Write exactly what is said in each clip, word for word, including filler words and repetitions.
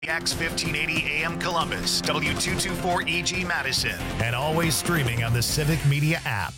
X fifteen eighty A M Columbus, W two twenty-four E G Madison, and always streaming on the Civic Media app.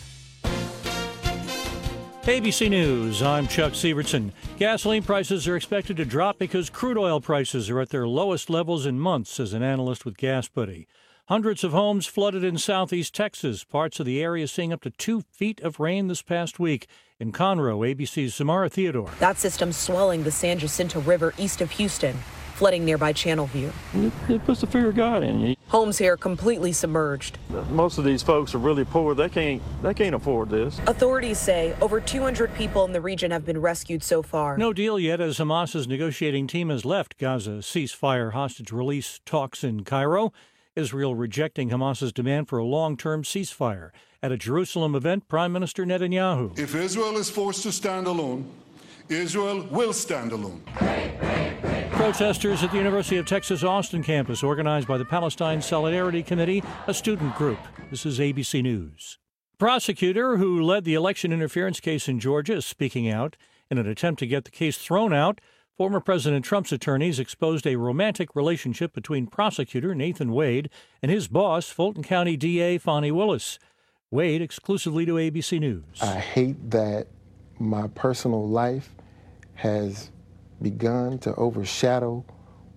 A B C News, I'm Chuck Sievertson. Gasoline prices are expected to drop because crude oil prices are at their lowest levels in months, says an analyst with GasBuddy. Hundreds of homes flooded in southeast Texas, parts of the area seeing up to two feet of rain this past week. In Conroe, A B C's Samara Theodore. That system swelling the San Jacinto River east of Houston, flooding nearby Channelview. It, it puts the fear of God in you. Homes here completely submerged. Most of these folks are really poor. They can't, they can't afford this. Authorities say over two hundred people in the region have been rescued so far. No deal yet as Hamas's negotiating team has left Gaza ceasefire hostage release talks in Cairo. Israel rejecting Hamas's demand for a long-term ceasefire. At a Jerusalem event, Prime Minister Netanyahu. If Israel is forced to stand alone, Israel will stand alone. Protesters at the University of Texas Austin campus, organized by the Palestine Solidarity Committee, a student group. This is A B C News. The prosecutor who led the election interference case in Georgia is speaking out. In an attempt to get the case thrown out, former President Trump's attorneys exposed a romantic relationship between prosecutor Nathan Wade and his boss, Fulton County D A Fani Willis. Wade exclusively to A B C News. I hate that my personal life has begun to overshadow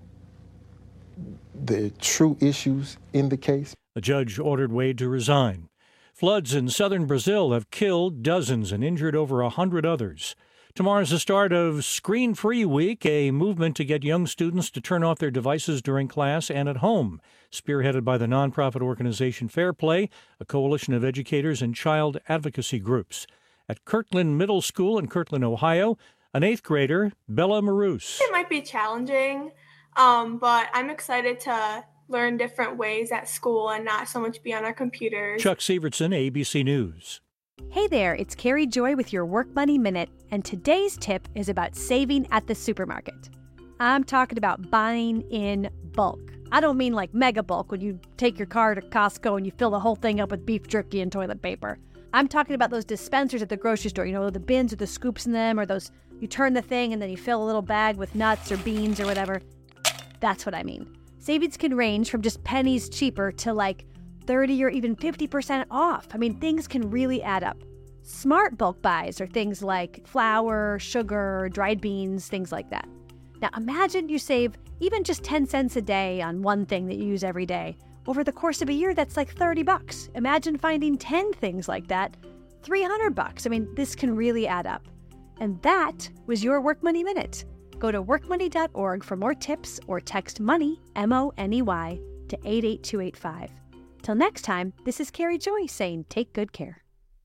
the true issues in the case. The judge ordered Wade to resign. Floods in southern Brazil have killed dozens and injured over a hundred others. Tomorrow's the start of Screen Free Week, a movement to get young students to turn off their devices during class and at home, spearheaded by the nonprofit organization Fair Play, a coalition of educators and child advocacy groups. At Kirkland Middle School in Kirkland, Ohio, an eighth grader, Bella Maroos. It might be challenging, um, but I'm excited to learn different ways at school and not so much be on our computers. Chuck Sievertson, A B C News. Hey there, it's Carrie Joy with your Work Money Minute, and today's tip is about saving at the supermarket. I'm talking about buying in bulk. I don't mean like mega bulk when you take your car to Costco and you fill the whole thing up with beef jerky and toilet paper. I'm talking about those dispensers at the grocery store, you know, the bins with the scoops in them, or those, you turn the thing and then you fill a little bag with nuts or beans or whatever. That's what I mean. Savings can range from just pennies cheaper to like thirty or even fifty percent off. I mean, things can really add up. Smart bulk buys are things like flour, sugar, dried beans, things like that. Now imagine you save even just ten cents a day on one thing that you use every day. Over the course of a year, that's like thirty bucks. Imagine finding ten things like that, three hundred bucks. I mean, this can really add up. And that was your Work Money Minute. Go to work money dot org for more tips or text MONEY, M O N E Y, to eight eight two eight five. Till next time, this is Carrie Joy saying take good care.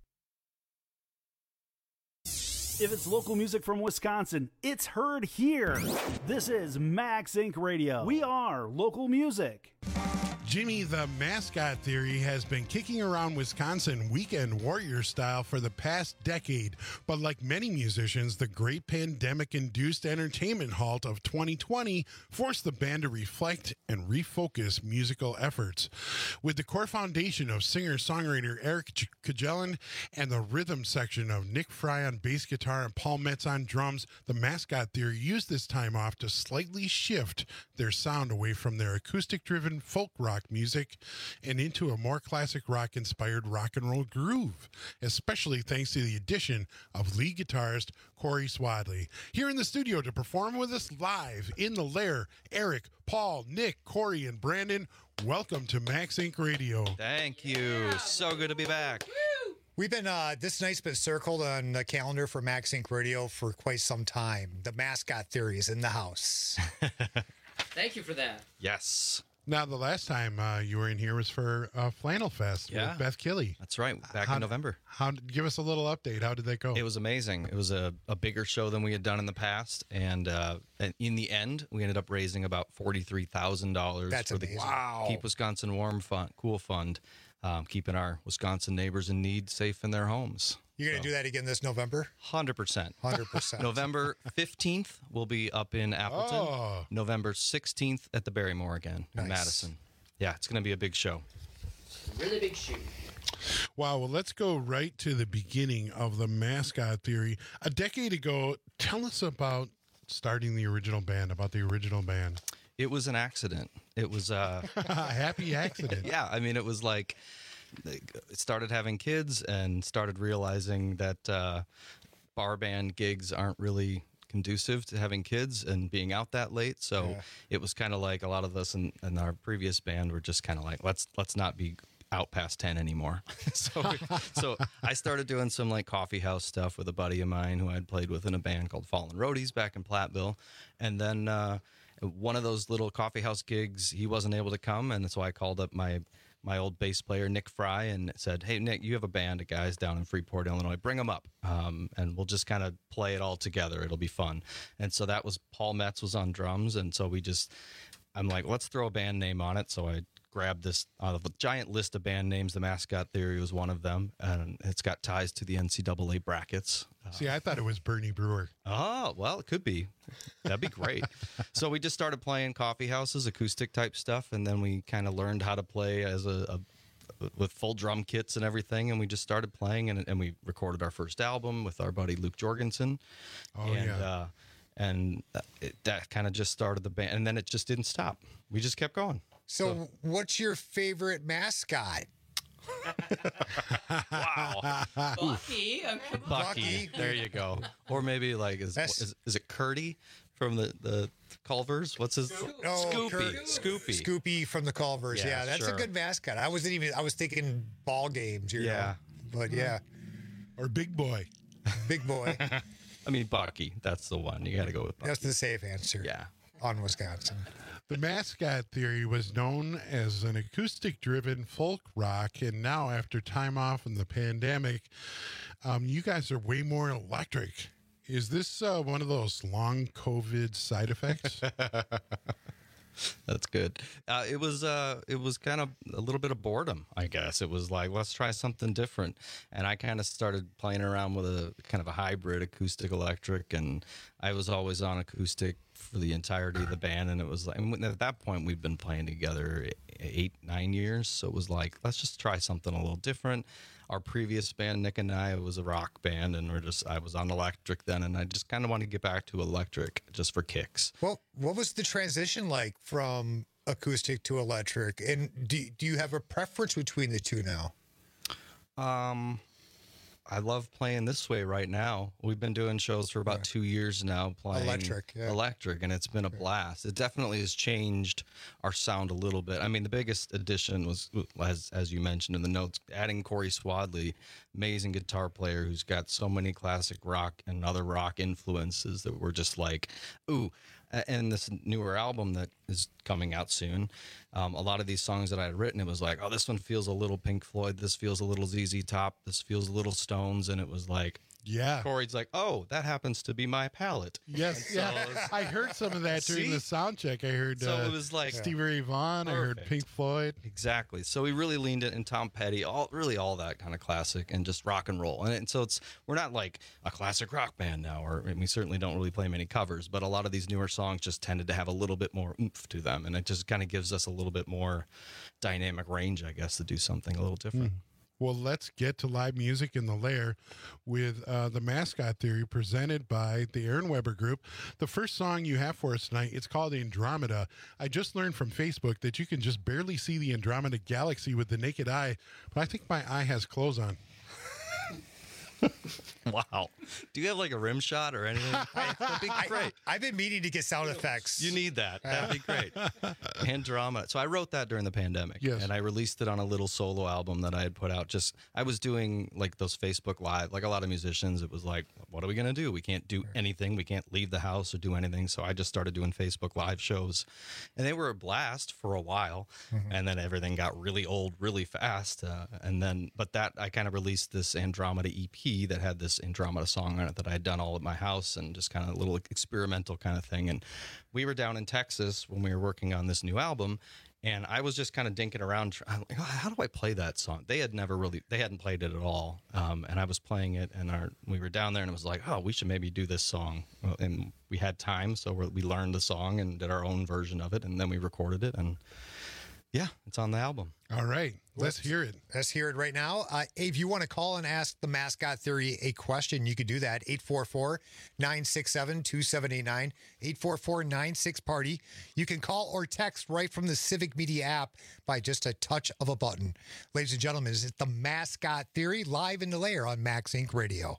If it's local music from Wisconsin, it's heard here. This is Max Incorporated. Radio. We are local music. Jimmy the Mascot Theory has been kicking around Wisconsin weekend warrior style for the past decade, but like many musicians, the great pandemic-induced entertainment halt of twenty twenty forced the band to reflect and refocus musical efforts. With the core foundation of singer-songwriter Eric Kajelan and the rhythm section of Nick Fry on bass guitar and Paul Metz on drums, the Mascot Theory used this time off to slightly shift their sound away from their acoustic-driven folk rock music and into a more classic rock inspired rock and roll groove, especially thanks to the addition of lead guitarist Corey Swadley. Here in the studio to perform with us live in the lair, Eric, Paul, Nick, Corey, and Brandon. Welcome to Max Incorporated. Radio. Thank you. So good to be back. We've been, uh, this night's been circled on the calendar for Max Incorporated Radio for quite some time. The Mascot Theory is in the house. Thank you for that. Yes. Now, the last time uh, you were in here was for uh, Flannel Fest yeah. with Beth Killey. That's right, back how, in November. How? Give us a little update. How did that go? It was amazing. It was a, a bigger show than we had done in the past, and, uh, and in the end, we ended up raising about forty-three thousand dollars That's for amazing. the Wow. Keep Wisconsin Warm fund, Cool Fund, um, keeping our Wisconsin neighbors in need safe in their homes. You're going to so. do that again this November? one hundred percent. one hundred percent. November fifteenth, we'll be up in Appleton. Oh. November sixteenth at the Barrymore again in Nice. Madison. Yeah, it's going to be a big show. Really big shoe. Wow, well, let's go right to the beginning of the Mascot Theory. A decade ago, tell us about starting the original band, about the original band. It was an accident. It was uh, a happy accident. Yeah, I mean, it was like started having kids and started realizing that uh, bar band gigs aren't really conducive to having kids and being out that late. So yeah. It was kind of like a lot of us in, in our previous band were just kind of like, let's let's not be out past ten anymore. so so I started doing some like coffee house stuff with a buddy of mine who I'd played with in a band called Fallen Roadies back in Platteville. And then uh, one of those little coffee house gigs, he wasn't able to come, and so I called up my my old bass player, Nick Fry, and said, hey, Nick, you have a band of guys down in Freeport, Illinois. Bring them up, um, and we'll just kind of play it all together. It'll be fun. And so that was Paul Metz was on drums, and so we just, I'm like, let's throw a band name on it. So I grabbed this out of a giant list of band names. The Mascot Theory was one of them, and it's got ties to the N C double A brackets. See, I thought it was Bernie Brewer. Oh, well, it could be. That'd be great. So we just started playing coffee houses, acoustic type stuff, and then we kind of learned how to play as a, a with full drum kits and everything, and we just started playing, and, and we recorded our first album with our buddy Luke Jorgensen. Oh, and, yeah. Uh, and it, that kind of just started the band, and then it just didn't stop. We just kept going. So, so. What's your favorite mascot? Wow. Bucky. Okay. Bucky. There you go. Or maybe like, is is, is it Curdy from the, the Culvers? What's his? Oh, Scoopy. Cur- Scoopy. Scoopy from the Culvers. Yeah, Yeah, that's sure. a good mascot. I wasn't even, I was thinking ball games, you Yeah. know. But yeah. Or Big Boy. Big Boy. I mean, Bucky. That's the one. You got to go with Bucky. That's the safe answer. Yeah. On Wisconsin. The Mascot Theory was known as an acoustic-driven folk rock, and now after time off in the pandemic, um, you guys are way more electric. Is this uh, one of those long COVID side effects? That's good. Uh, it was uh, it was kind of a little bit of boredom, I guess. It was like, let's try something different. And I kind of started playing around with a kind of a hybrid acoustic electric, and I was always on acoustic for the entirety of the band. And it was like, and at that point, we'd been playing together eight, nine years. So it was like, let's just try something a little different. Our previous band, Nick and I, was a rock band, and we're just, I was on electric then, and I just kind of wanted to get back to electric just for kicks. Well, what was the transition like from acoustic to electric? And do, do you have a preference between the two now? Um, I love playing this way right now. We've been doing shows for about two years now, playing Electric, yeah. electric, and it's been a blast. It definitely has changed our sound a little bit. I mean, the biggest addition was, as as you mentioned in the notes, adding Corey Swadley, amazing guitar player who's got so many classic rock and other rock influences that we're just like, ooh. And this newer album that is coming out soon, um, a lot of these songs that I had written, it was like, oh, this one feels a little Pink Floyd. This feels a little Z Z Top. This feels a little Stones. And it was like, yeah. Corey's like, oh, that happens to be my palette. Yes, so yeah. I heard some of that during See? the sound check. I heard So uh, it was like Stevie Ray Vaughan. I heard Perfect. Pink Floyd. Exactly. So we really leaned it in Tom Petty, all really all that kind of classic and just rock and roll. And, and so it's we're not like a classic rock band now, or and we certainly don't really play many covers, but a lot of these newer songs just tended to have a little bit more oomph to them, and it just kind of gives us a little bit more dynamic range, I guess, to do something a little different. Mm. Well, let's get to live music in the Lair with uh, the Mascot Theory presented by the Aaron Weber Group. The first song you have for us tonight, it's called Andromeda. I just learned from Facebook that you can just barely see the Andromeda Galaxy with the naked eye, but I think my eye has clothes on. Wow. Do you have like a rim shot or anything? That'd be great. I, I've been meaning to get sound effects. You need that. That'd be great. Andromeda. So I wrote that during the pandemic. Yes. And I released it on a little solo album that I had put out. Just I was doing like those Facebook Live, like a lot of musicians. It was like, what are we going to do? We can't do anything. We can't leave the house or do anything. So I just started doing Facebook Live shows. And they were a blast for a while. Mm-hmm. And then everything got really old really fast. Uh, and then, but that I kind of released this Andromeda E P that had this Andromeda song on it that I had done all at my house and just kind of a little experimental kind of thing. And we were down in Texas when we were working on this new album, and I was just kind of dinking around. I'm like, oh, how do I play that song? They had never really, they hadn't played it at all. Um, and I was playing it, and our, we were down there, and it was like, oh, we should maybe do this song. And we had time, so we learned the song and did our own version of it, and then we recorded it, and Yeah, it's on the album. All right, let's hear it. Let's hear it right now. Uh, if you want to call and ask the Mascot Theory a question, you could do that. eight four four, nine six seven, two seven eight nine, eight four four, nine six, party. You can call or text right from the Civic Media app by just a touch of a button. Ladies and gentlemen, it's the Mascot Theory live in the layer on Max Inc Radio.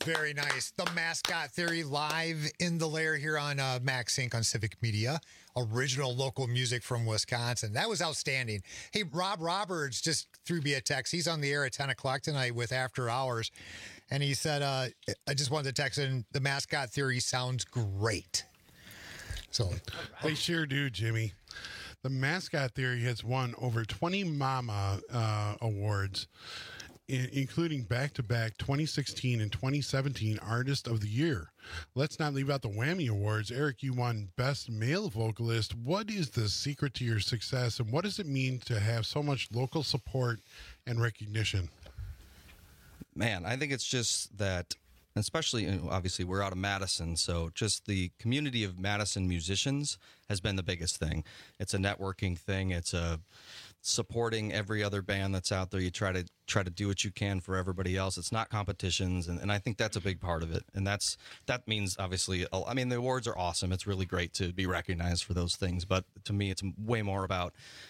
Very nice. The Mascot Theory live in the lair here on uh, Max Inc on Civic Media. Original local music from Wisconsin. That was outstanding. Hey, Rob Roberts just threw me a text. He's on the air at ten o'clock tonight with After Hours. And he said, uh, I just wanted to text in, the Mascot Theory sounds great. So They sure do, Jimmy. The Mascot Theory has won over twenty Mama uh, awards, I- including back-to-back twenty sixteen and twenty seventeen Artist of the Year. Let's not leave out the Whammy Awards. Eric, you won Best Male Vocalist. What is the secret to your success, and what does it mean to have so much local support and recognition? Man, I think it's just that, especially, you know, obviously, we're out of Madison, so just the community of Madison musicians has been the biggest thing. It's a networking thing. It's a supporting every other band that's out there. You try to try to do what you can for everybody else. It's not competitions, and, and I think that's a big part of it. And that's that means, obviously, I mean, the awards are awesome. It's really great to be recognized for those things, but to me, it's way more about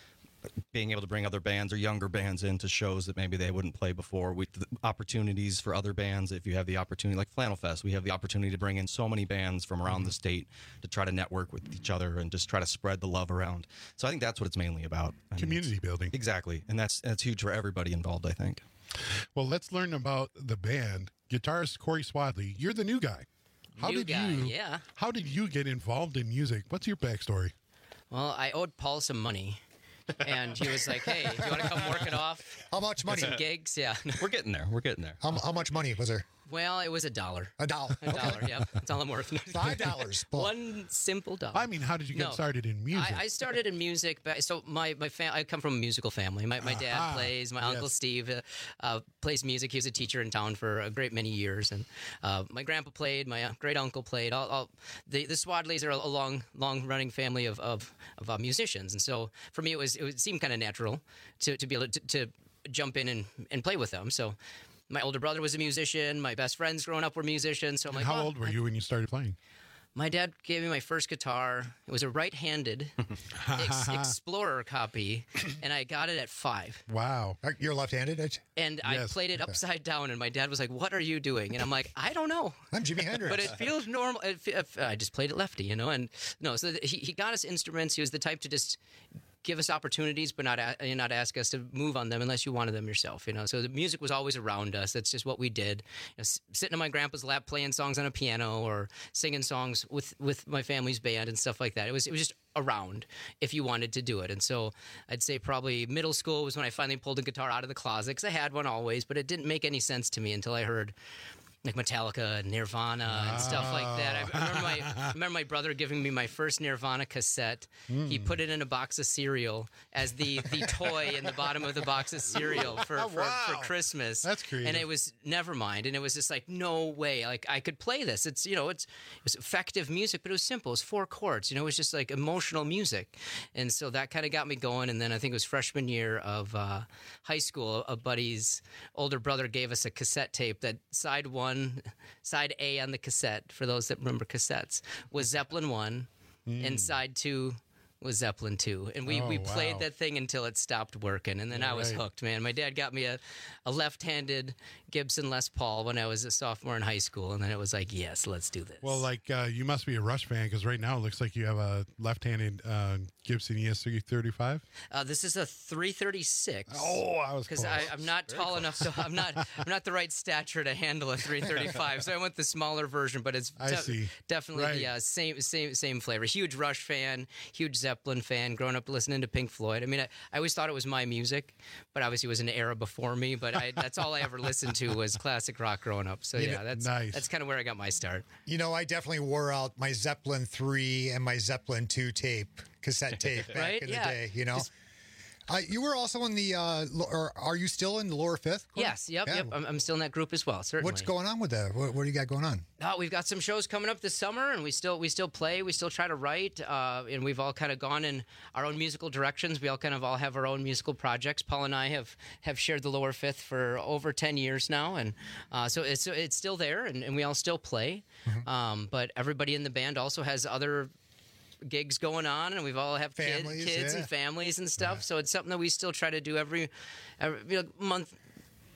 being able to bring other bands or younger bands into shows that maybe they wouldn't play before. We, the opportunities for other bands, if you have the opportunity, like Flannel Fest, we have the opportunity to bring in so many bands from around the state to try to network with each other and just try to spread the love around. So I think that's what it's mainly about. And community building. Exactly. And that's that's huge for everybody involved, I think. Well, let's learn about the band. Guitarist Corey Swadley, you're the new guy. How New did guy, you yeah. How did you get involved in music? What's your backstory? Well, I owed Paul some money. And he was like, hey, do you want to come work it off? How much money? Some gigs, yeah. We're getting there. We're getting there. How, how much money was there? Well, it was a dollar. A dollar. A dollar, yep. That's all I'm worth. Five dollars. One simple dollar. I mean, how did you get No. started in music? I, I started in music, but so my my fam- I come from a musical family. My my dad Aha, plays. My uncle yes. Steve uh, uh, plays music. He was a teacher in town for a great many years, and uh, my grandpa played. My great uncle played. All, all the the Swadleys are a long long running family of of, of uh, musicians, and so for me it was it would seem kind of natural to, to be able to, to jump in and, and play with them. So. My older brother was a musician. My best friends growing up were musicians. So I'm And like, how well, old were you when you started playing? My dad gave me my first guitar. It was a right-handed Ex- Explorer copy, and I got it at five. Wow. You're left-handed, aren't you? And I Yes. played it Okay. upside down, and my dad was like, "What are you doing?" And I'm like, "I don't know." I'm Jimi Hendrix. But it feels normal. It, fe- I just played it lefty, you know. And no, so he he got us instruments. He was the type to just give us opportunities, but not a, not ask us to move on them unless you wanted them yourself, you know. So the music was always around us. That's just what we did. You know, s- sitting in my grandpa's lap, playing songs on a piano, or singing songs with, with my family's band and stuff like that. It was it was just around if you wanted to do it. And so I'd say probably middle school was when I finally pulled a guitar out of the closet, because I had one always, but it didn't make any sense to me until I heard like Metallica and Nirvana and stuff like that. I, I remember my I remember my brother giving me my first Nirvana cassette. Hmm. He put it in a box of cereal as the, the toy in the bottom of the box of cereal for, Oh, for, wow. for Christmas. That's creative. And it was Nevermind, and it was just like, no way, like I could play this. It's, you know, it's it was effective music, but it was simple. It was four chords. You know, it was just like emotional music, and so that kind of got me going. And then I think it was freshman year of uh, high school, a buddy's older brother gave us a cassette tape that side one. Side A on the cassette, for those that remember cassettes, was Zeppelin one, and side two was Zeppelin two. And we, Oh, we played wow. that thing until it stopped working, and then I was Right. hooked, man. My dad got me a, a left-handed Gibson Les Paul when I was a sophomore in high school, and then it was like, yes, let's do this. Well, like uh, you must be a Rush fan, because right now it looks like you have a left-handed uh, Gibson E S three thirty-five. Uh, this is a three thirty-six. Oh, I was because close. I'm not tall enough, so I'm not I'm not the right stature to handle a three thirty-five. So I went the smaller version, but it's I see. definitely Right. the uh, same same same flavor. Huge Rush fan, huge Zeppelin fan. Growing up listening to Pink Floyd. I mean, I, I always thought it was my music, but obviously it was an era before me. But I, that's all I ever listened to was classic rock growing up. So You yeah, know- that's Nice. that's kind of where I got my start. You know, I definitely wore out my Zeppelin three and my Zeppelin two tape, cassette tape back Right? in the Yeah. day, you know? Uh, you were also in the, uh, lo- or are you still in the lower fifth? Corey? Yes, yep, Yeah. yep. I'm, I'm still in that group as well. Certainly. What's going on with that? What, what do you got going on? Uh, we've got some shows coming up this summer, and we still we still play. We still try to write, uh, and we've all kind of gone in our own musical directions. We all kind of all have our own musical projects. Paul and I have, have shared the lower fifth for over ten years now, and uh, so it's it's still there, and, and we all still play. Um, but everybody in the band also has other gigs going on, and we've all have kid, Families, kids yeah. and families and stuff. So it's something that we still try to do every every you know, month.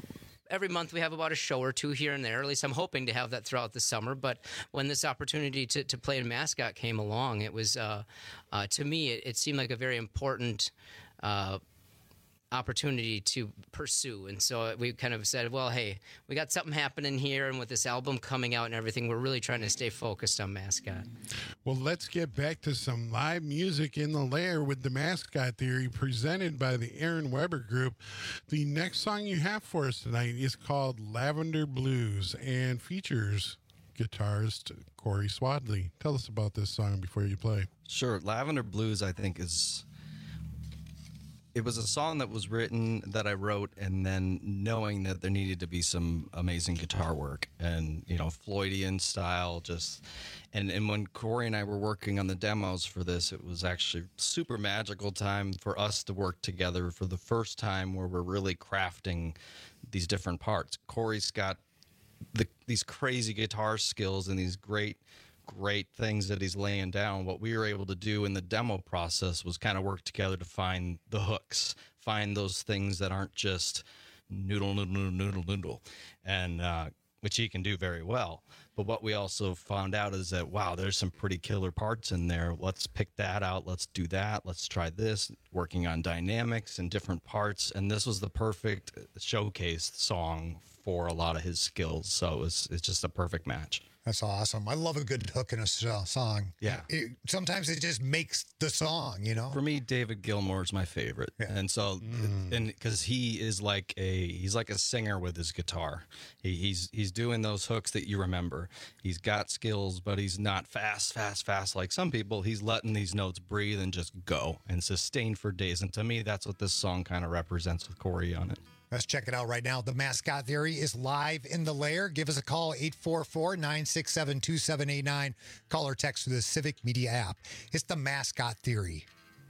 every month we have about a show or two here and there. At least I'm hoping to have that throughout the summer. But when this opportunity to, to play in Mascot came along, it was, uh, uh, to me, it, it seemed like a very important uh, opportunity to pursue. And so we kind of said, well, hey, we got something happening here, and with this album coming out and everything, we're really trying to stay focused on Mascot. Well, let's get back to some live music in the lair with the Mascot Theory, presented by the Aaron Weber Group. The next song you have for us tonight is called Lavender Blues and features guitarist Corey Swadley. Tell us about this song before you play. Sure. Lavender Blues, I think, is... It was a song that was written, that I wrote, and then knowing that there needed to be some amazing guitar work and, you know, Floydian style, just, and, and when Corey and I were working on the demos for this, it was actually super magical time for us to work together for the first time, where we're really crafting these different parts. Corey's got the, these crazy guitar skills and these great great things that he's laying down. What we were able to do in the demo process was kind of work together to find the hooks, find those things that aren't just noodle, noodle, noodle, noodle, and uh, which he can do very well. But what we also found out is that, wow, there's some pretty killer parts in there. Let's pick that out. Let's do that. Let's try this, working on dynamics and different parts. And this was the perfect showcase song for a lot of his skills. So it was, it's just a perfect match. That's awesome. I love a good hook in a song. Yeah. It, sometimes it just makes the song, you know? For me, David Gilmour is my favorite. Yeah. And so, mm. and because he is like a, he's like a singer with his guitar. He, he's, he's doing those hooks that you remember. He's got skills, but he's not fast, fast, fast like some people. He's letting these notes breathe and just go and sustain for days. And to me, that's what this song kind of represents with Corey on it. Let's check it out right now. The Mascot Theory is live in the lair. Give us a call, eight four four, nine six seven, two seven eight nine. Call or text through the Civic Media app. It's the Mascot Theory.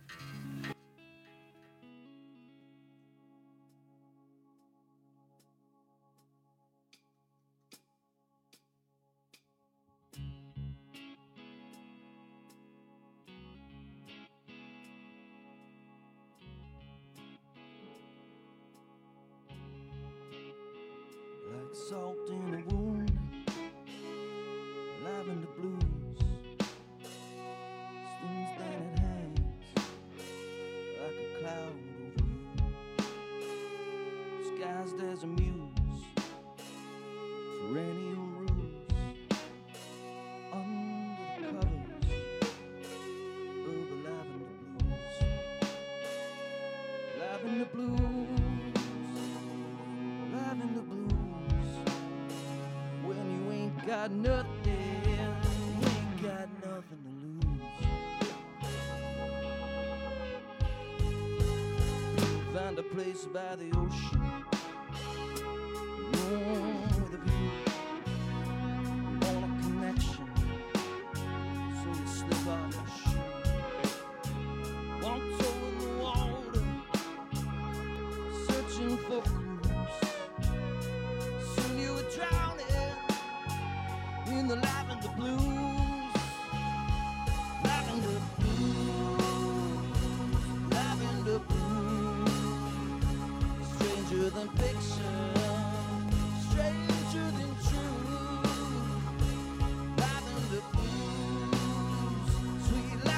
Like salt in a wound, lavender blues, stings then it hangs like a cloud over you. Disguised as a muse, perennial ruse, under the covers of the lavender blues. Lavender blues, lavender blues. When you ain't got nothing, you ain't got nothing to lose. Find a place by the ocean, room with a view. You want a connection, so you slip off your shoe. One toe in the water, searching for clues. Soon you were drowning in the lavender blues, lavender blues, lavender blues. Stranger than fiction, stranger than true. Lavender blues, sweet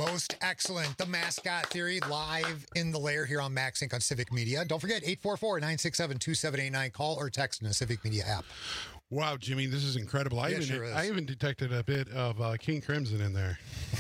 Most excellent. The Mascot Theory live in the lair here on Max Inc on Civic Media. Don't forget, eight four four, nine six seven, two seven eight nine. Call or text in the Civic Media app. Wow, Jimmy, this is incredible. I, Yeah, even, sure is. I even detected a bit of uh, King Crimson in there.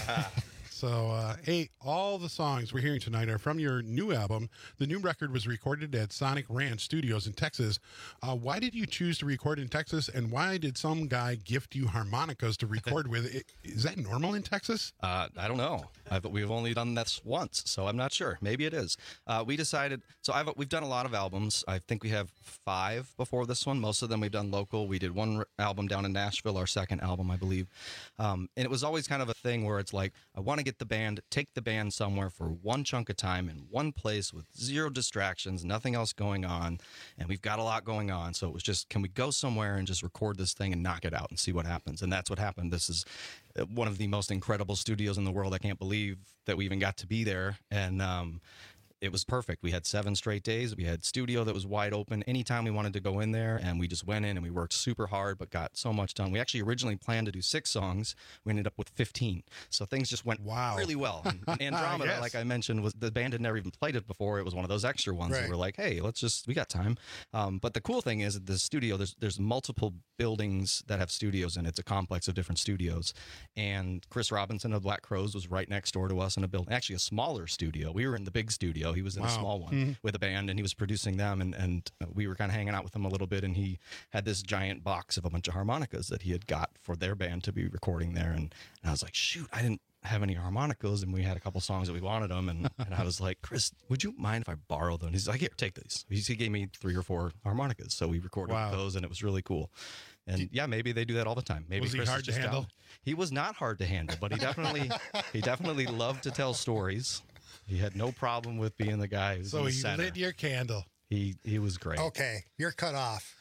So, uh, hey, all the songs we're hearing tonight are from your new album. The new record was recorded at Sonic Ranch Studios in Texas. Uh, why did you choose to record in Texas, and why did some guy gift you harmonicas to record with? It, is that normal in Texas? Uh, I don't know. I've, we've only done this once, so I'm not sure. Maybe it is. Uh, we decided. So I've, we've done a lot of albums. I think we have five before this one. Most of them we've done local. We did one r- album down in Nashville, our second album, I believe. Um, and it was always kind of a thing where it's like, I want to get the band, take the band somewhere for one chunk of time in one place with zero distractions, nothing else going on, and we've got a lot going on. So it was just, can we go somewhere and just record this thing and knock it out and see what happens? And that's what happened. This is one of the most incredible studios in the world. I can't believe that we even got to be there. And um, it was perfect. We had seven straight days. We had studio that was wide open anytime we wanted to go in there, and we just went in and we worked super hard, but got so much done. We actually originally planned to do six songs. We ended up with fifteen. So things just went wow. really well. And Andromeda, Yes. like I mentioned, was the band had never even played it before. It was one of those extra ones Right. that were like, hey, let's just, we got time. Um, but the cool thing is that the studio, there's, there's multiple buildings that have studios in it. It's a complex of different studios. And Chris Robinson of Black Crowes was right next door to us in a building, actually a smaller studio. We were in the big studio. He was in Wow. a small one Mhm. with a band, and he was producing them. And, and we were kind of hanging out with him a little bit. And he had this giant box of a bunch of harmonicas that he had got for their band to be recording there. And, and I was like, shoot, I didn't have any harmonicas, and we had a couple songs that we wanted them, and, and I was like, Chris, would you mind if I borrow them? He's like, here, take these. He he gave me three or four harmonicas, so we recorded Wow. those, and it was really cool. And yeah, maybe they do that all the time. Maybe Was he Chris hard is to just down. handle? He was not hard to handle, but he definitely he definitely loved to tell stories. He had no problem with being the guy who's in So the he center. lit your candle. He he was great. Okay, you're cut off.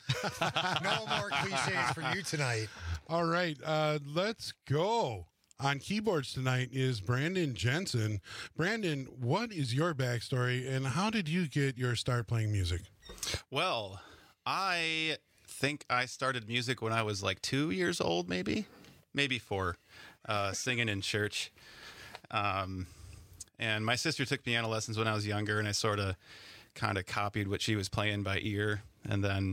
No more cliches for you tonight. All right, uh, let's go. On keyboards tonight is Brandon Jensen. Brandon, what is your backstory, and how did you get your start playing music? Well, I think I started music when I was like two years old, maybe, maybe four, uh, singing in church. Um, and my sister took piano lessons when I was younger, and I sort of kind of copied what she was playing by ear. And then,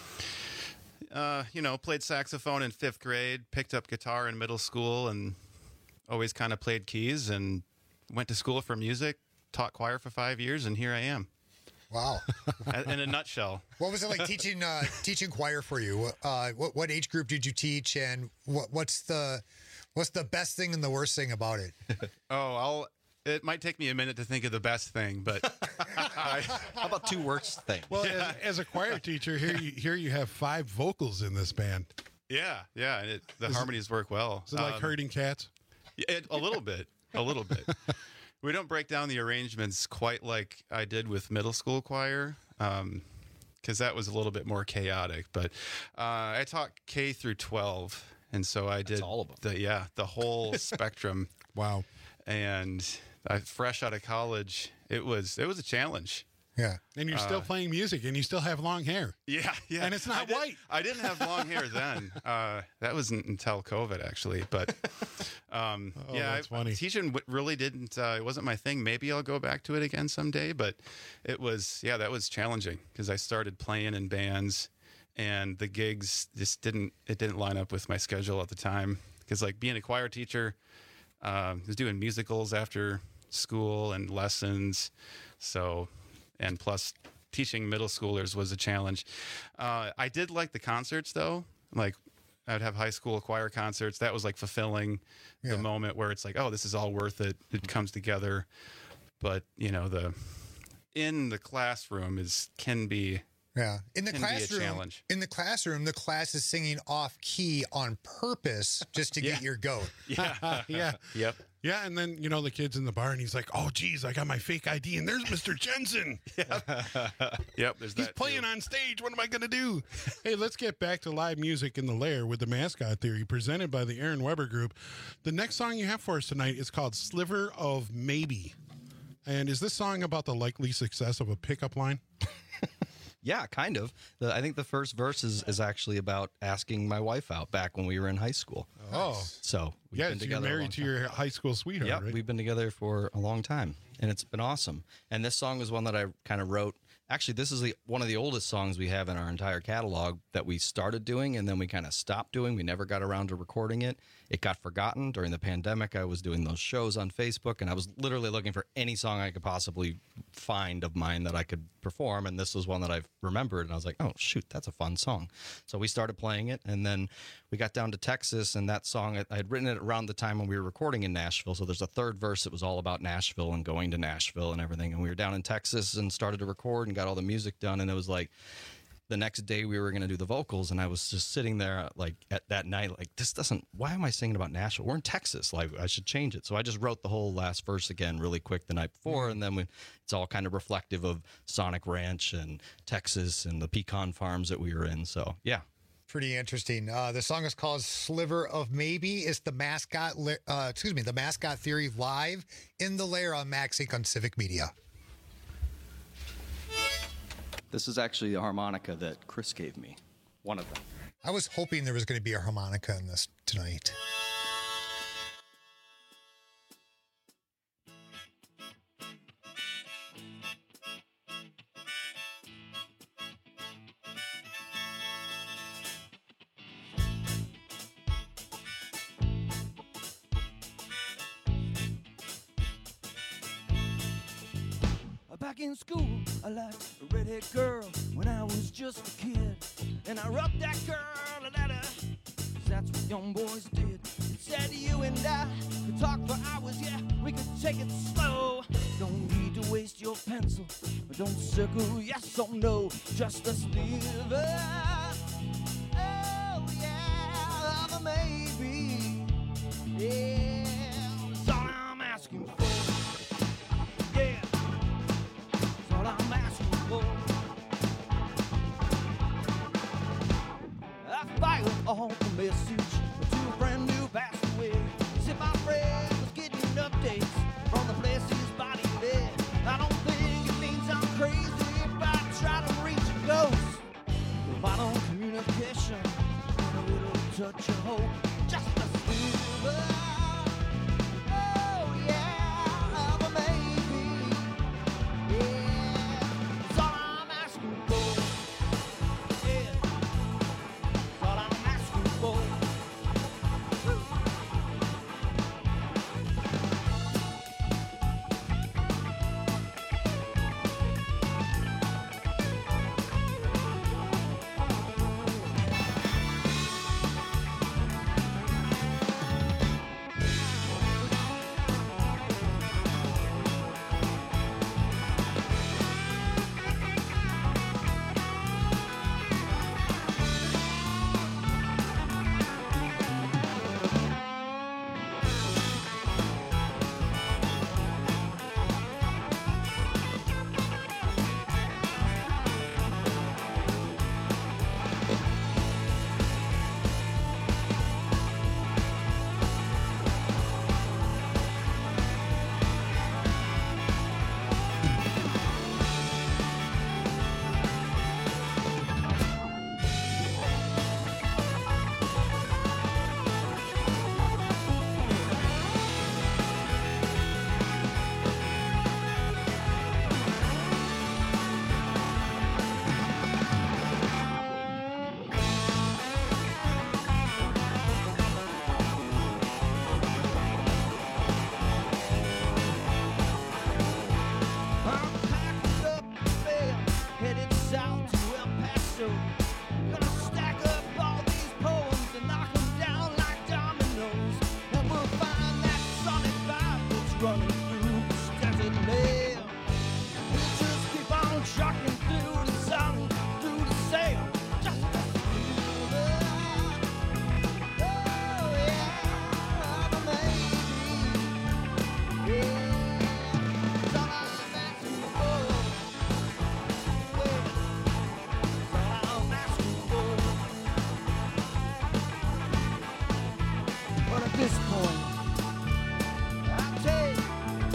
uh, you know, played saxophone in fifth grade, picked up guitar in middle school, and always kind of played keys, and went to school for music, taught choir for five years, and here I am. Wow. In a nutshell. What was it like teaching uh, teaching choir for you? Uh, what what age group did you teach, and what what's the what's the best thing and the worst thing about it? Oh, I'll. It might take me a minute to think of the best thing, but I, how about two worst things? Well, as, as a choir teacher, here you here you have five vocals in this band. Yeah, yeah, and it, the Is it- harmonies work well. Is it like Um, herding cats? It, a little bit, a little bit. We don't break down the arrangements quite like I did with middle school choir, because that was a little bit more chaotic. But uh, I taught K through twelve, and so I did all of them. The, yeah, the whole spectrum. Wow! And I, fresh out of college, it was it was a challenge. Yeah, and you're still Uh, playing music, and you still have long hair. Yeah, yeah, and it's not I did- white. I didn't have long hair then. Uh, that wasn't until COVID, actually. But um, Oh, yeah, that's I, funny. teaching w- really didn't. Uh, it wasn't my thing. Maybe I'll go back to it again someday. But it was, yeah, that was challenging because I started playing in bands, and the gigs just didn't. It didn't line up with my schedule at the time because, like, being a choir teacher, um, was doing musicals after school and lessons, so and plus. Teaching middle schoolers was a challenge. Uh, I did like the concerts though. Like I'd have high school choir concerts. That was like fulfilling Yeah. the moment where it's like, oh, this is all worth it. It comes together. But you know, the in the classroom is can be Yeah, in the can be a classroom, challenge. in the classroom, the class is singing off key on purpose just to get your goat. Yeah, yeah. Yep. Yeah, and then, you know, the kid's in the bar, and he's like, oh, geez, I got my fake I D, and there's Mister Jensen. Yep, there's He's that playing too. on stage. What am I going to do? Hey, let's get back to live music in the Lair with the Mascot Theory, presented by the Aaron Weber Group. The next song you have for us tonight is called Sliver of Maybe. And is this song about the likely success of a pickup line? Yeah, kind of. The, I think the first verse is, is actually about asking my wife out back when we were in high school. Oh. So we've yeah, been so you're together a long married to time. your high school sweetheart, Yep, right? we've been together for a long time, and it's been awesome. And this song is one that I kind of wrote. Actually, this is the, one of the oldest songs we have in our entire catalog that we started doing, and then we kind of stopped doing. We never got around to recording it. It got forgotten during the pandemic. I was doing those shows on Facebook, and I was literally looking for any song I could possibly find of mine that I could perform, and this was one that I've remembered, and I was like, oh, shoot, that's a fun song. So we started playing it, and then we got down to Texas, and that song, I had written it around the time when we were recording in Nashville, so there's a third verse that was all about Nashville and going to Nashville and everything, and we were down in Texas and started to record and got all the music done, and it was like the next day we were going to do the vocals, and I was just sitting there like at that night like, this doesn't, why am I singing about Nashville? We're in Texas, like I should change it. So I just wrote the whole last verse again really quick the night before, and then we, it's all kind of reflective of Sonic Ranch and Texas and the pecan farms that we were in. So yeah. Pretty interesting. Uh, the song is called Sliver of Maybe. It's the mascot, li- uh, excuse me, the Mascot Theory live in the lair on Max Inc on Civic Media. This is actually a harmonica that Chris gave me, one of them. I was hoping there was going to be a harmonica in this tonight. Back in school, I liked a redhead girl when I was just a kid. And I wrote that girl a letter, 'cause that's what young boys did. It said you and I could talk for hours, yeah, we could take it slow. Don't need to waste your pencil, don't circle yes or no, just a sliver. Oh yeah, of a maybe, yeah, that's all I'm asking for. Yeah. All I'm asking for. I fired all the message to a friend who passed away. Said my friend was getting updates from the place his body lay. I don't think it means I'm crazy if I try to reach a ghost. Vital communication, a little touch of hope, just a sliver. Oh yeah, of a maybe. Yeah. this point, I take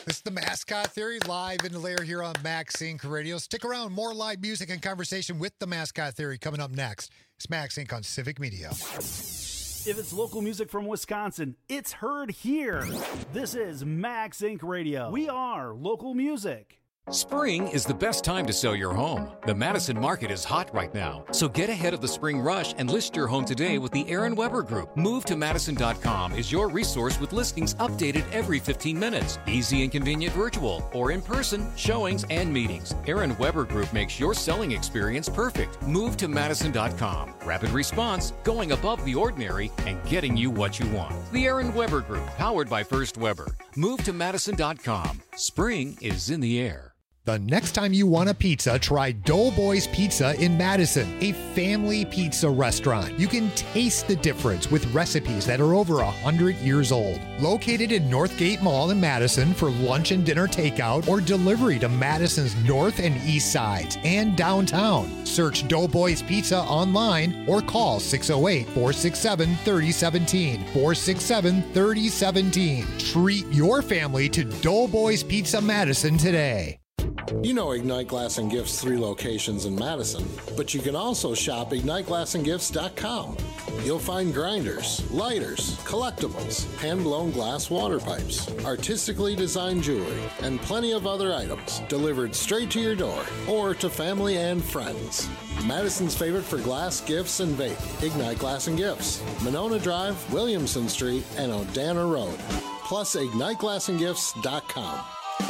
This is the Mascot Theory, live in the lair here on Max Incorporated Radio. Stick around, more live music and conversation with the Mascot Theory coming up next. It's Max Incorporated on Civic Media. If it's local music from Wisconsin, it's heard here. This is Max Incorporated Radio. We are local music. Spring is the best time to sell your home. The Madison market is hot right now, so get ahead of the spring rush and list your home today with the Aaron Weber Group. Move to Madison dot com is your resource with listings updated every fifteen minutes. Easy and convenient virtual or in-person showings and meetings. Aaron Weber Group makes your selling experience perfect. Move to Madison dot com. Rapid response, going above the ordinary, and getting you what you want. The Aaron Weber Group, powered by First Weber. Move to Madison dot com. Spring is in the air. The next time you want a pizza, try Doughboys Pizza in Madison, a family pizza restaurant. You can taste the difference with recipes that are over one hundred years old. Located in Northgate Mall in Madison for lunch and dinner takeout or delivery to Madison's north and east sides and downtown. Search Doughboys Pizza online or call six oh eight, four six seven, three oh one seven, four six seven, three oh one seven. Treat your family to Doughboys Pizza Madison today. You know Ignite Glass and Gifts' three locations in Madison, but you can also shop ignite glass and gifts dot com. You'll find grinders, lighters, collectibles, hand-blown glass water pipes, artistically designed jewelry, and plenty of other items delivered straight to your door or to family and friends. Madison's favorite for glass, gifts, and vape, Ignite Glass and Gifts, Monona Drive, Williamson Street, and Odana Road, plus ignite glass and gifts dot com.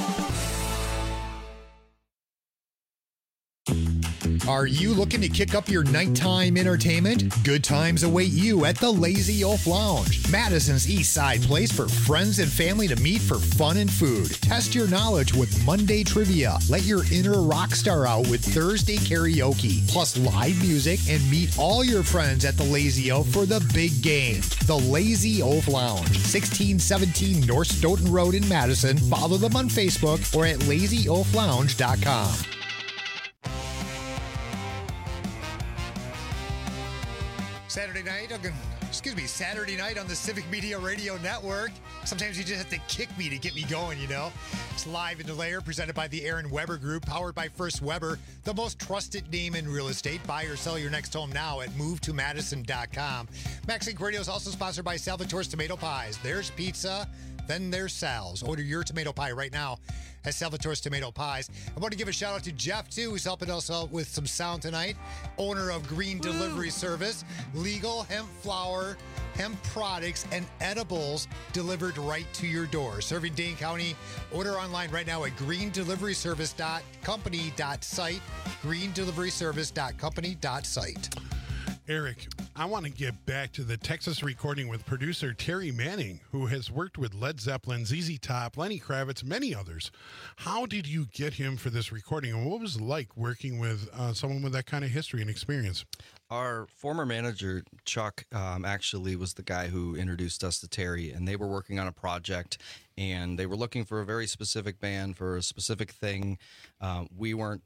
Are you looking to kick up your nighttime entertainment? Good times await you at the Lazy Oaf Lounge, Madison's East Side place for friends and family to meet for fun and food. Test your knowledge with Monday trivia. Let your inner rock star out with Thursday karaoke, plus live music, and meet all your friends at the Lazy Oaf for the big game. The Lazy Oaf Lounge, sixteen seventeen North Stoughton Road in Madison. Follow them on Facebook or at lazy oaf lounge dot com. Saturday night, excuse me, Saturday night on the Civic Media Radio Network. Sometimes you just have to kick me to get me going, you know. It's live in the lair, presented by the Aaron Weber Group, powered by First Weber, the most trusted name in real estate. Buy or sell your next home now at move to madison dot com. Max Inc Radio is also sponsored by Salvatore's Tomato Pies. There's pizza, then there's Sal's. Order your tomato pie right now at Salvatore's Tomato Pies. I want to give a shout out to Jeff, too, who's helping us out with some sound tonight. Owner of Green Woo. Delivery Service. Legal hemp flour, hemp products, and edibles delivered right to your door. Serving Dane County. Order online right now at green delivery service dot company dot site. green delivery service dot company dot site. Eric, I want to get back to the Texas recording with producer Terry Manning, who has worked with Led Zeppelin, Z Z Top, Lenny Kravitz, many others. How did you get him for this recording, and what was it like working with uh, someone with that kind of history and experience? Our former manager, Chuck, um, actually was the guy who introduced us to Terry, and they were working on a project, and they were looking for a very specific band for a specific thing. Uh, we weren't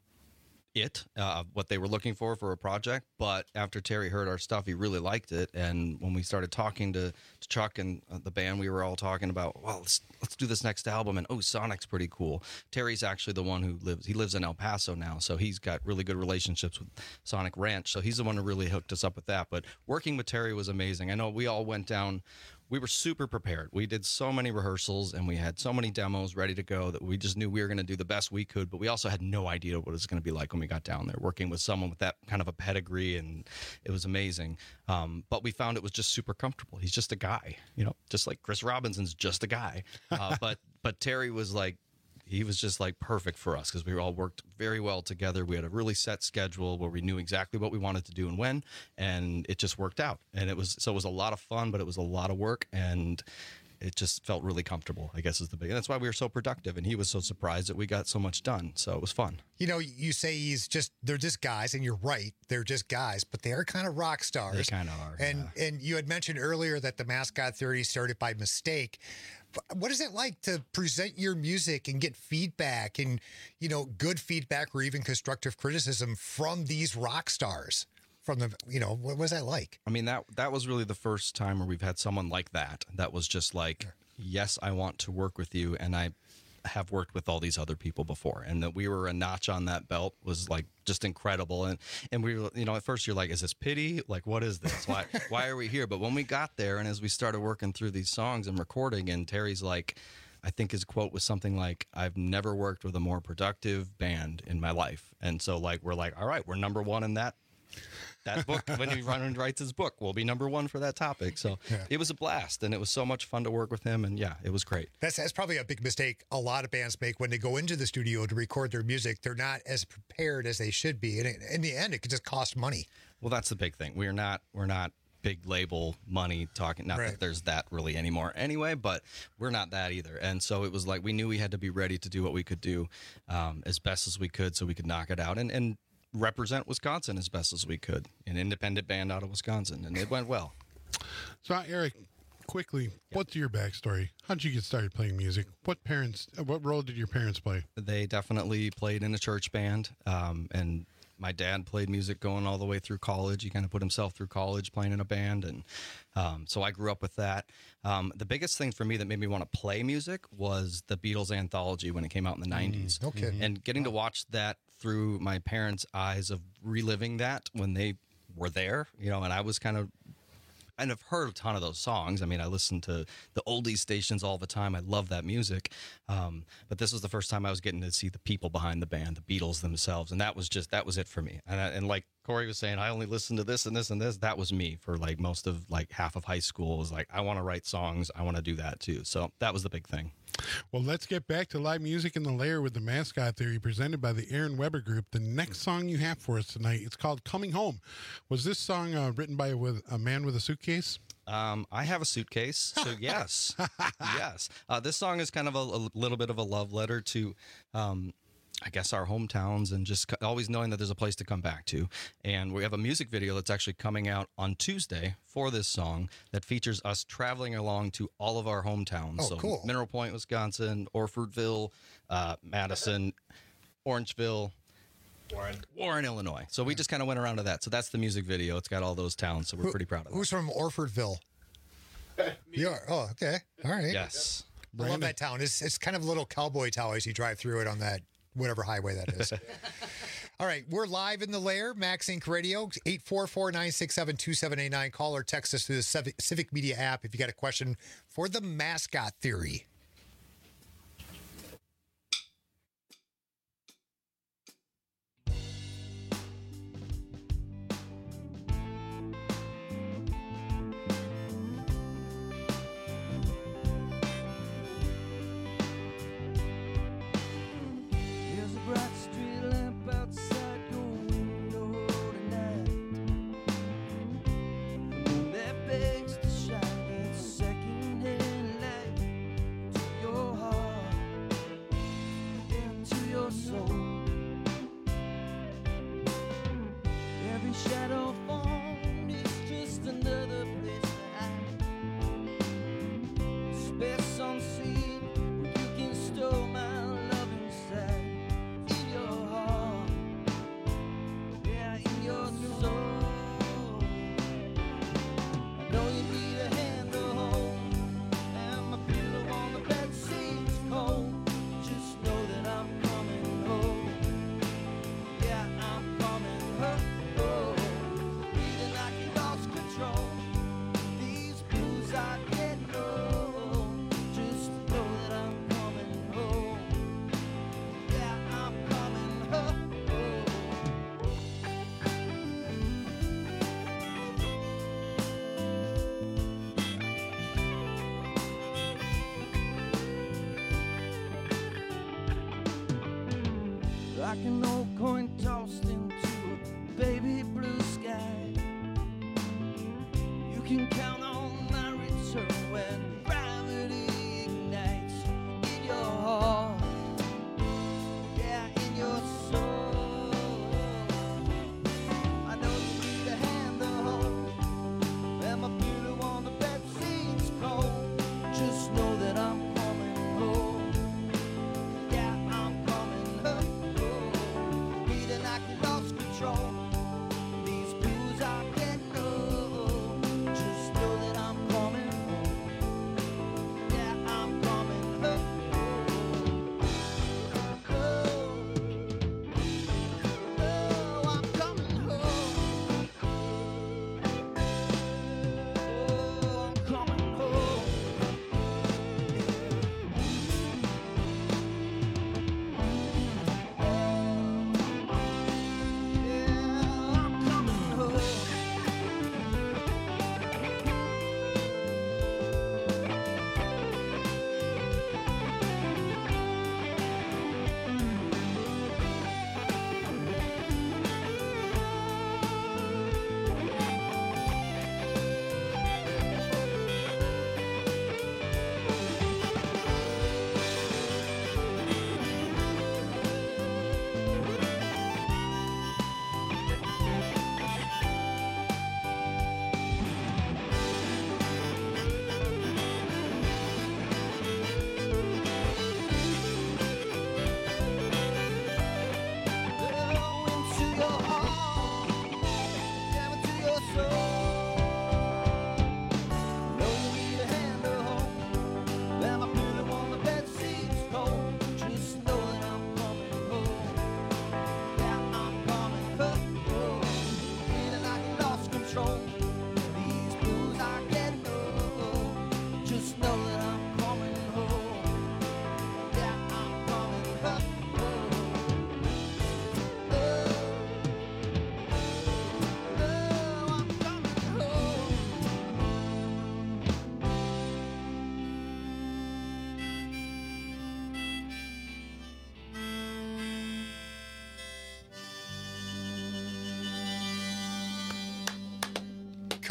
it, uh, what they were looking for for a project, but after Terry heard our stuff, he really liked it, and when we started talking to, to Chuck and uh, the band, we were all talking about, well, let's, let's do this next album, and oh, Sonic's pretty cool. Terry's actually the one who lives, he lives in El Paso now, so he's got really good relationships with Sonic Ranch, so he's the one who really hooked us up with that, but working with Terry was amazing. I know we all went down, we were super prepared. We did so many rehearsals and we had so many demos ready to go that we just knew we were going to do the best we could, but we also had no idea what it was going to be like when we got down there, working with someone with that kind of a pedigree, and it was amazing. Um, but we found it was just super comfortable. He's just a guy, you know, just like Chris Robinson's just a guy. Uh, but but Terry was like, he was just like perfect for us because we all worked very well together. We had a really set schedule where we knew exactly what we wanted to do and when, and it just worked out. And it was, so it was a lot of fun, but it was a lot of work, and it just felt really comfortable, I guess is the big, and that's why we were so productive. And he was so surprised that we got so much done. So it was fun. You know, you say he's just, they're just guys, and you're right. They're just guys, but they are kind of rock stars. They kind of are. And, yeah. and you had mentioned earlier that the Mascot Theory started by mistake. What is it like to present your music and get feedback and, you know, good feedback or even constructive criticism from these rock stars? From the, you know, what was that like? I mean, that that was really the first time where we've had someone like that. That was just like, yes, I want to work with you. And I, have worked with all these other people before, and that we were a notch on that belt was like just incredible. And and we were, you know, at first you're like, is this pity? Like, what is this? Why why are we here? But when we got there, and as we started working through these songs and recording, and Terry's like, I think his quote was something like, I've never worked with a more productive band in my life. And so like we're like, all right, we're number one in that that book. When he run and writes his book, we'll be number one for that topic. So Yeah. it was a blast, and it was so much fun to work with him. And yeah, it was great. That's, that's probably a big mistake a lot of bands make when they go into the studio to record their music. They're not as prepared as they should be. And it, in the end, it could just cost money. Well, that's the big thing. We're not we're not big label money talking. Not Right. that there's that really anymore anyway, but we're not that either. And so it was like we knew we had to be ready to do what we could do um, as best as we could, so we could knock it out and and represent Wisconsin as best as we could. An independent band out of Wisconsin, and it went well. So, Eric, quickly, what's your backstory? How did you get started playing music? What parents? uh, What role did your parents play? They definitely played in a church band, um, and my dad played music going all the way through college. He kind of put himself through college playing in a band, and um, so I grew up with that. Um, the biggest thing for me that made me want to play music was the Beatles anthology when it came out in the nineties. no kidding. And getting to watch that through my parents' eyes of reliving that when they were there, you know, and I was kind of and I've heard a ton of those songs. I mean, I listen to the oldies stations all the time. I love that music. Um, but this was the first time I was getting to see the people behind the band, the Beatles themselves. And that was just, that was it for me. And, I, and like Corey was saying, I only listened to this and this and this. That was me for like most of like half of high school. It was like, I want to write songs. I want to do that too. So that was the big thing. Well, let's get back to live music in the lair with the Mascot Theory presented by the Aaron Weber Group. The next song you have for us tonight, it's called Coming Home. Was this song uh, written by a, with a man with a suitcase? Um, I have a suitcase, so yes, yes. Uh, this song is kind of a, a little bit of a love letter to, um, I guess, our hometowns, and just c- always knowing that there's a place to come back to. And we have a music video that's actually coming out on Tuesday for this song that features us traveling along to all of our hometowns. Oh, so cool. Mineral Point, Wisconsin, Orfordville, uh, Madison, Orangeville. Warren. Warren, Illinois. So we just kind of went around to that. So that's the music video. It's got all those towns, so we're Who- pretty proud of it. Who's from Orfordville? You are? Oh, okay. All right. Yes. I love that town. It's, it's kind of a little cowboy town as you drive through it on that, whatever highway that is. All right. We're live in the lair, Max Inc Radio, eight four four, nine six seven, two seven eight nine. Call or text us through the Civic, Civic Media app if you got a question for the Mascot Theory. There's a bright street lamp outside your window tonight. The moon that begs to shine its second-hand light to your heart and to your soul. Every shadow formed is just another place to hide. Space unseen where you can store my love inside. In your heart, yeah, in your soul. I know you need a hand to hold, and my pillow on the bed seems cold. Just know that I'm coming home. Yeah, I'm coming home. Feeling like you lost control. These blues I get no. Just know that I'm coming home. Yeah, I'm coming home. Like an old coin tossed into a baby blue sky. You can count on my return when gravity ignites in your heart. Yeah, in your soul. I know you need a hand to hold, and my pillow on the bed seems cold. Just know that I'm coming home. Yeah, I'm coming home. Feeling like you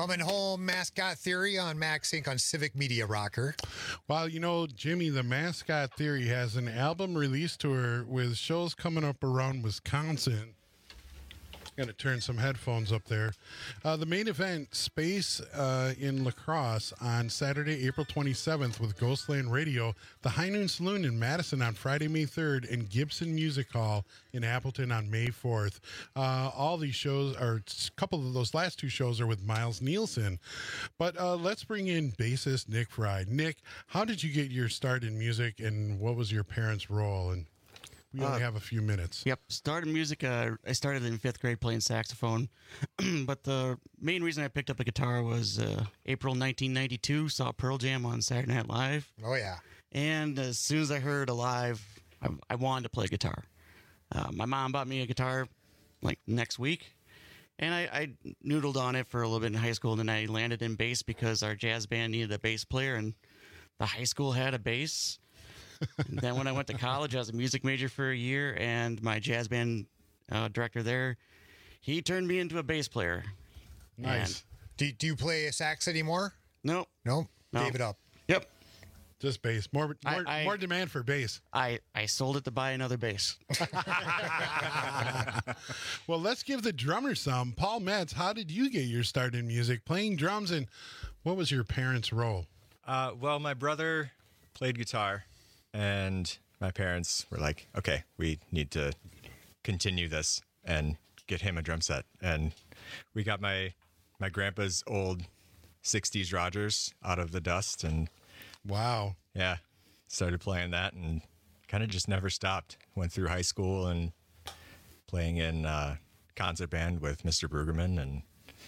Coming home, Mascot Theory on Max Incorporated on Civic Media Rocker. Well, you know, Jimmy, the Mascot Theory has an album release tour with shows coming up around Wisconsin. Got to turn some headphones up there. Uh, the main event, Space uh, in La Crosse, on Saturday, April twenty-seventh with Ghostland Radio, the High Noon Saloon in Madison on Friday, May third, and Gibson Music Hall in Appleton on May fourth. Uh, all these shows, or a couple of those last two shows, are with Miles Nielsen. But uh, let's bring in bassist Nick Fry. Nick, how did you get your start in music, and what was your parents' role? And we only Uh, have a few minutes. Yep. Started music. Uh, I started in fifth grade playing saxophone, but the main reason I picked up a guitar was uh, April nineteen ninety-two. Saw Pearl Jam on Saturday Night Live. Oh yeah. And as soon as I heard Alive, I, I wanted to play guitar. Uh, my mom bought me a guitar like next week, and I, I noodled on it for a little bit in high school. And then I landed in bass because our jazz band needed a bass player, and the high school had a bass. And then when I went to college, I was a music major for a year, and my jazz band uh, director there, he turned me into a bass player. Nice. Do, do you play a sax anymore? No. No? No. Gave it up. Yep. Just bass. More more, I- I- more demand for bass. I, I sold it to buy another bass. Well, let's give the drummer some. Paul Metz, how did you get your start in music, playing drums, and what was your parents' role? Uh, well, my brother played guitar, and my parents were like, okay, we need to continue this and get him a drum set. And we got my my grandpa's old sixties Rogers out of the dust, and wow, yeah, started playing that and kind of just never stopped. Went through high school and playing in uh, concert band with Mister Brueggemann, and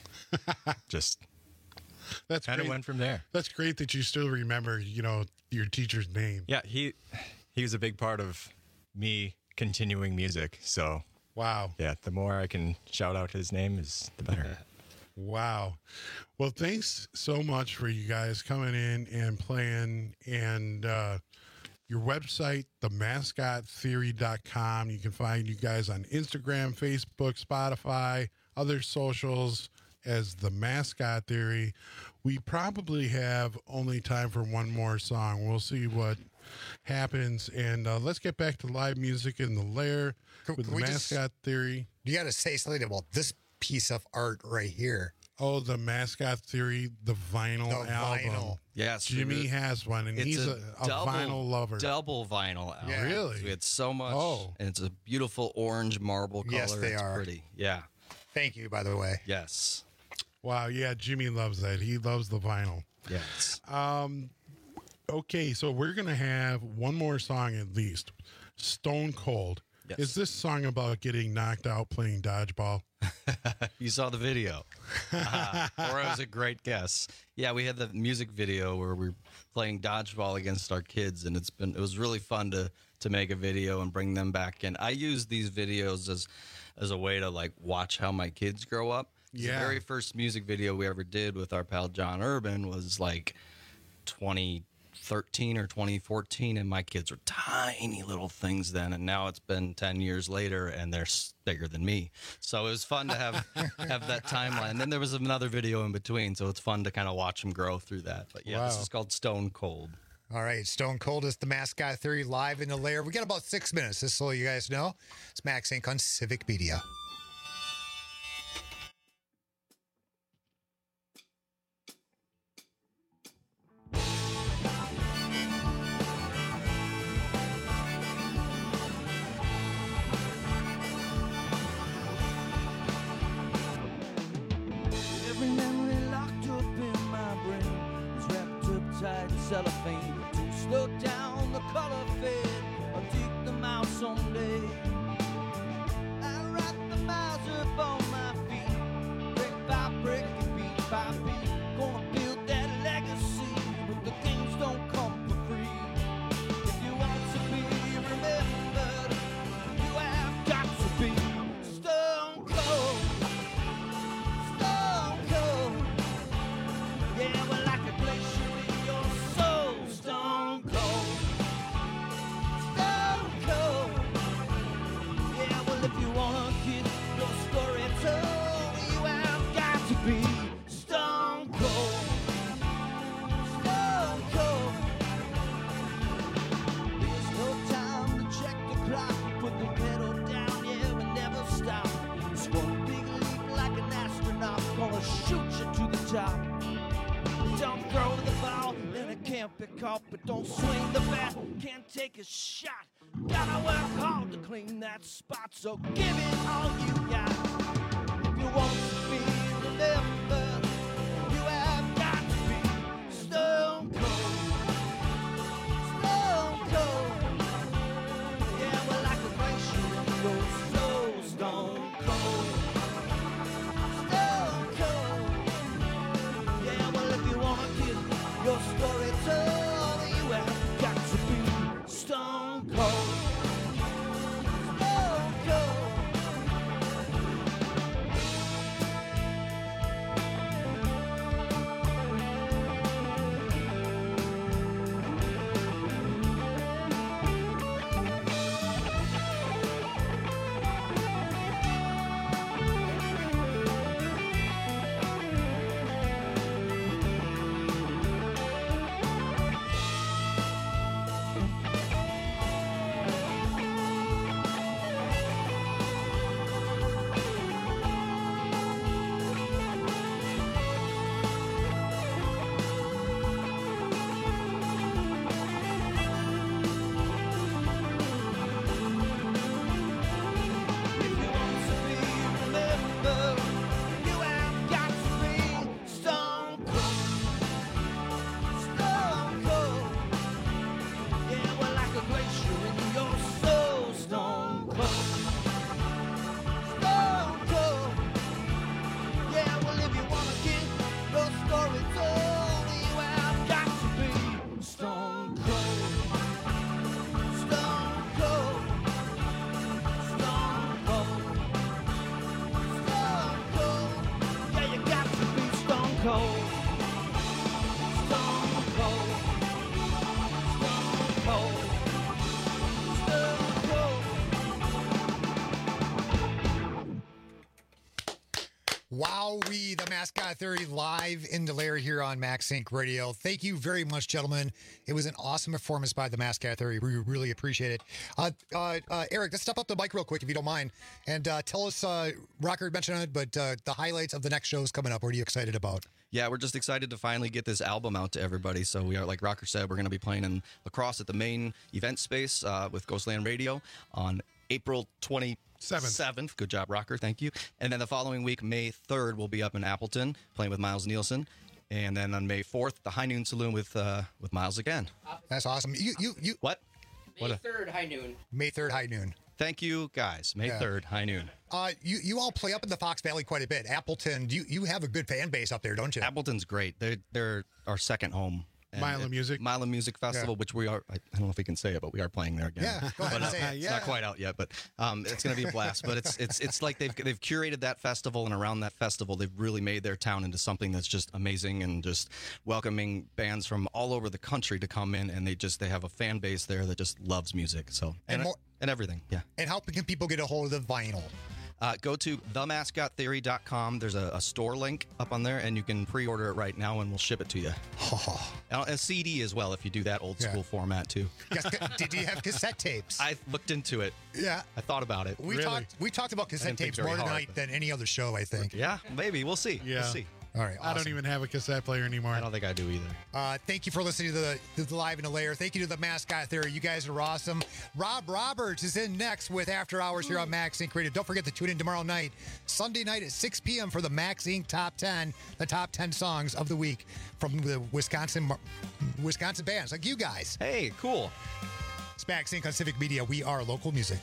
just That's kind of great. went from there. That's great that you still remember, you know, your teacher's name. Yeah, he he was a big part of me continuing music. So wow, yeah, the more I can shout out his name is the better. Wow. Well, thanks so much for you guys coming in and playing. And uh, your website, the mascot theory dot com. You can find you guys on Instagram, Facebook, Spotify, other socials as The Mascot Theory. We probably have only time for one more song. We'll see what happens. And uh, let's get back to live music in the Lair Can- with can The we just- Mascot Theory. You got to say something about this piece of art right here. Oh, the Mascot Theory, the vinyl The album. vinyl. Yes, Jimmy we- has one, and it's he's a, a double- vinyl lover. Double vinyl album. Yeah. Really? We had so much. Oh. And it's a beautiful orange marble color. Yes, they it's are. pretty. Yeah. Thank you, by the way. Yes. Wow, yeah, Jimmy loves that. He loves the vinyl. Yes. Um, okay, so we're going to have one more song at least. Stone Cold. Yes. Is this song about getting knocked out playing dodgeball? You saw the video. Uh, or it was a great guess. Yeah, we had the music video where we were playing dodgeball against our kids, and it's been it was really fun to to make a video and bring them back in. I use these videos as as a way to like watch how my kids grow up. 'Cause Yeah. The very first music video we ever did with our pal John Urban was like twenty thirteen or twenty fourteen, and my kids were tiny little things then, and now it's been ten years later and they're s- bigger than me. So it was fun to have have that timeline. And then there was another video in between, so it's fun to kind of watch them grow through that. But yeah, this Wow. is called Stone Cold. All right, Stone Cold is the Mascot Theory live in the Lair. We got about six minutes, just so you guys know. It's Max Incorporated on Civic Media. Every memory locked up in my brain is wrapped up tight in cellophane. Too slow down, the color fade. I'll dig them out someday. I write the out, but don't swing the bat. Can't take a shot. Gotta work hard to clean that spot. So give it all you got. If you want to be remembered, you have got to be stone cold. Stone cold. Yeah, well, like a glacier, you're so stone cold. Stone cold. Yeah, well, if you want to get your story told, you have got to be stone cold. Stone cold. Wowee, the Mascot Theory live in Delaire here on Max Inc Radio. Thank you very much, gentlemen. It was an awesome performance by the Mascot Theory. We really appreciate it. Uh, uh, uh, Eric, let's step up the mic real quick if you don't mind, and uh, tell us, uh, Rocker mentioned it, but uh, the highlights of the next shows coming up. What are you excited about? Yeah, we're just excited to finally get this album out to everybody. So we are, like Rocker said, we're going to be playing in La Crosse at the main event space uh, with Ghostland Radio on April twenty-seventh. Good job, Rocker. Thank you. And then the following week, May third, we'll be up in Appleton playing with Miles Nielsen. And then on May fourth, the High Noon Saloon with uh, with Miles again. That's awesome. You you you what? May third, high noon. May third, high noon. Thank you, guys. May third, high noon. Uh, you you all play up in the Fox Valley quite a bit. Appleton, you you have a good fan base up there, don't you? Appleton's great. They're they're our second home. And Mila Music. Mila Music Festival, Yeah. which we are, I don't know if we can say it, but we are playing there again. Yeah, go ahead but, and uh, say it. It's Yeah. not quite out yet, but um, it's going to be a blast. But it's it's it's like they've they've curated that festival, and around that festival, they've really made their town into something that's just amazing and just welcoming bands from all over the country to come in, and they just they have a fan base there that just loves music. So And more- and everything, yeah. And how can people get a hold of the vinyl? Uh, go to the mascot theory dot com. There's a, a store link up on there, and you can pre-order it right now, and we'll ship it to you. And a C D as well, if you do that old Yeah. school format, too. Yes, did you have cassette tapes? I looked into it. Yeah. I thought about it. We talked we talked about I cassette didn't think tapes very more hard, tonight but- than any other show, I think. Yeah, maybe. We'll see. Yeah. We'll see. All right, I don't awesome. even have a cassette player anymore. I don't think I do either. Uh, thank you for listening to the, to the Live in the Lair. Thank you to the Mascot Theory. You guys are awesome. Rob Roberts is in next with After Hours here on Max Inc Radio. Don't forget to tune in tomorrow night, Sunday night at six p.m. for the Max Inc Top ten, the top ten songs of the week from the Wisconsin Wisconsin bands like you guys. Hey, cool. It's Max Inc on Civic Media. We are local music.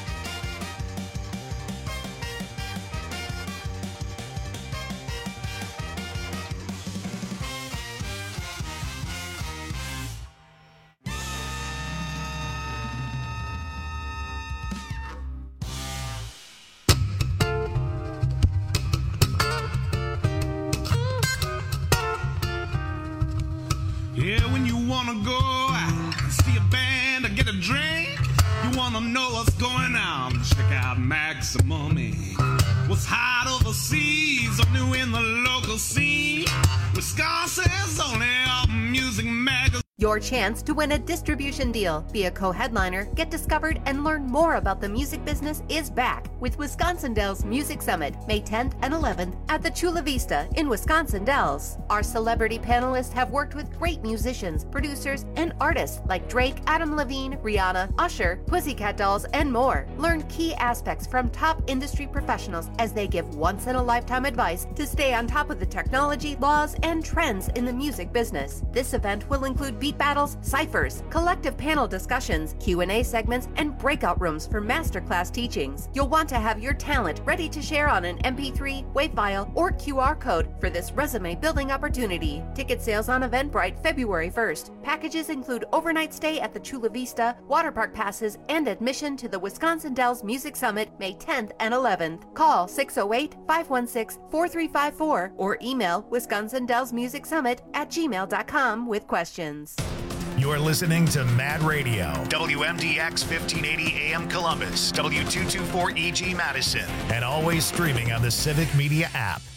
Yeah, when you wanna go out, see a band or get a drink, you wanna know what's going on, check out Maximum Incorporated. What's hot overseas or new in the local scene, Wisconsin's only music magazine. your chance to win a distribution deal, be a co-headliner, get discovered, and learn more about the music business is back with Wisconsin Dells Music Summit, May tenth and eleventh at the Chula Vista in Wisconsin Dells. Our celebrity panelists have worked with great musicians, producers, and artists like Drake, Adam Levine, Rihanna, Usher, Pussycat Dolls, and more. Learn key aspects from top industry professionals as they give once-in-a-lifetime advice to stay on top of the technology, laws, and trends in the music business. This event will include beat battles, ciphers, collective panel discussions, Q and A segments, and breakout rooms for masterclass teachings. You'll want to have your talent ready to share on an M P three, WAV file, or Q R code for this resume-building opportunity. Ticket sales on Eventbrite February first. Packages include overnight stay at the Chula Vista, water park passes, and admission to the Wisconsin Dells Music Summit May tenth and eleventh. Call six oh eight, five one six, four three five four or email Wisconsin Dells Music Summit at gmail dot com with questions. You're listening to Mad Radio, W M D X fifteen eighty A M Columbus, W two twenty-four E G Madison, and always streaming on the Civic Media app.